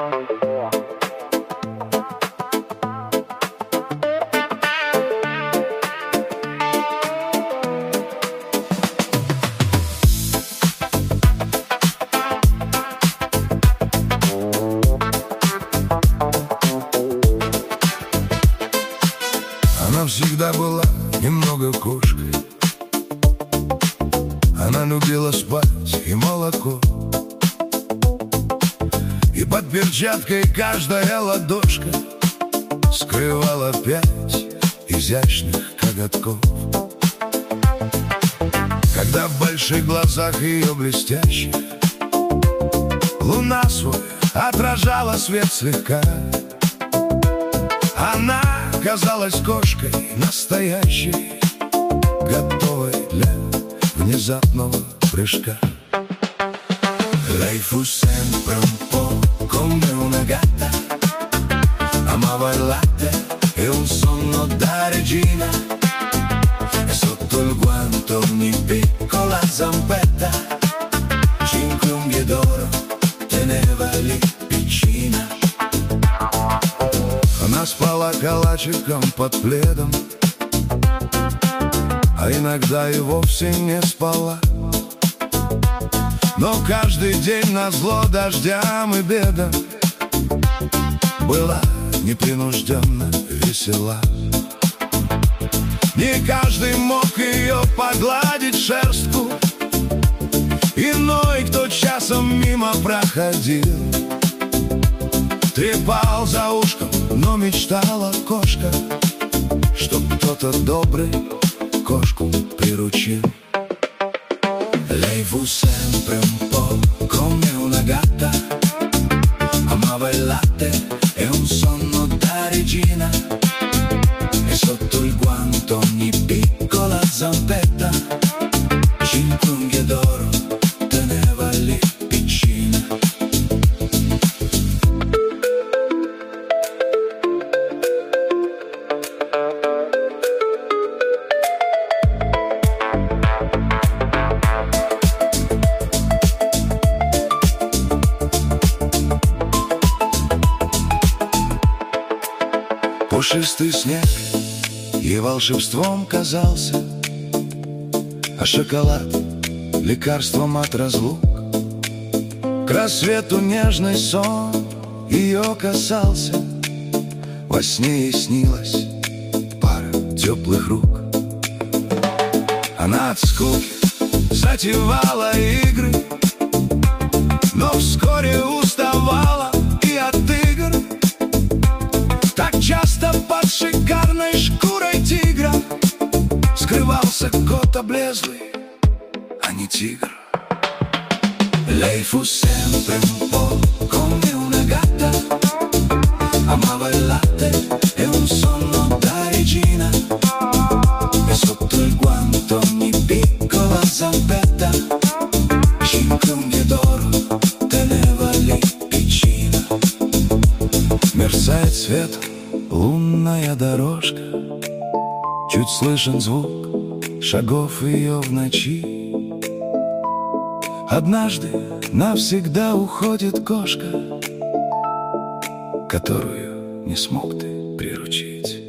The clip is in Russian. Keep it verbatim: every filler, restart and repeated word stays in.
Она всегда была немного кошкой. Она любила спать и молоко, и под перчаткой каждая ладошка скрывала пять изящных коготков. Когда в больших глазах ее блестящих луна свой отражала свет слегка, она казалась кошкой настоящей, готовой для внезапного прыжка. Lei fu sempre un po' come una gatta, amava il latte e un sonno da regina, e sotto il guanto ogni piccola zampetta cinque unghie d'oro teneva lì piccina. Она спала калачиком под пледом, а иногда и вовсе не спала. Но каждый день назло дождям и бедам была непринужденно весела. Не каждый мог ее погладить шерстку, иной, кто часом мимо проходил, трепал за ушком, но мечтала кошка, чтоб кто-то добрый кошку приручил. Lei fu sempre un po' come una gatta, amava il latte e un sonno da regina, e sotto il guanto ogni piccola zampetta cinque unghie d'oro teneva lì piccina. Пушистый снег ей волшебством казался, а шоколад — лекарством от разлук. К рассвету нежный сон ее касался, во сне ей снилась пара теплых рук. Она от скуки затевала игры, но вскоре уставала и от игр. Так часто под шикарной шкурой тигра скрывался кот облезлый, а не тигр. Lei fu sempre un po' come una gatta, amava il latte e un sonno da regina, e sotto il guanto ogni piccola zampetta cinque unghie d'oro teneva lì piccina. Мерцает светом лунная дорожка, чуть слышен звук шагов ее в ночи. Однажды навсегда уходит кошка, которую не смог ты приручить.